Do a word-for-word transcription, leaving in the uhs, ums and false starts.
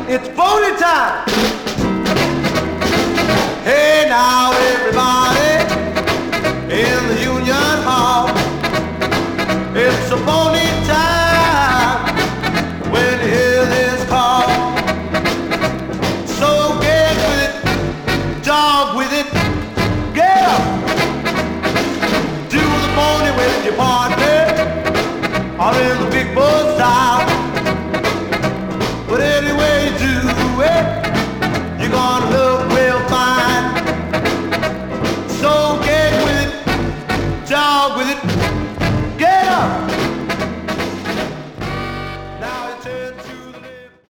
It's pony time. Hey now everybody in the Union Hall. It's a pony time when you hear this call. So get with it, jog with it, get up. Do the pony with your partner or in the